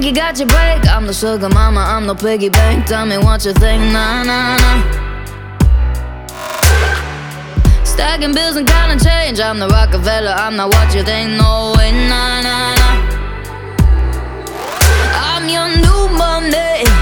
think you got your break? I'm the sugar mama, I'm the piggy bank. Tell me what you think, nah, nah, nah. Stacking bills and counting change. I'm the Rockefeller, I'm not what you think. No way, nah, nah, nah. I'm your new money.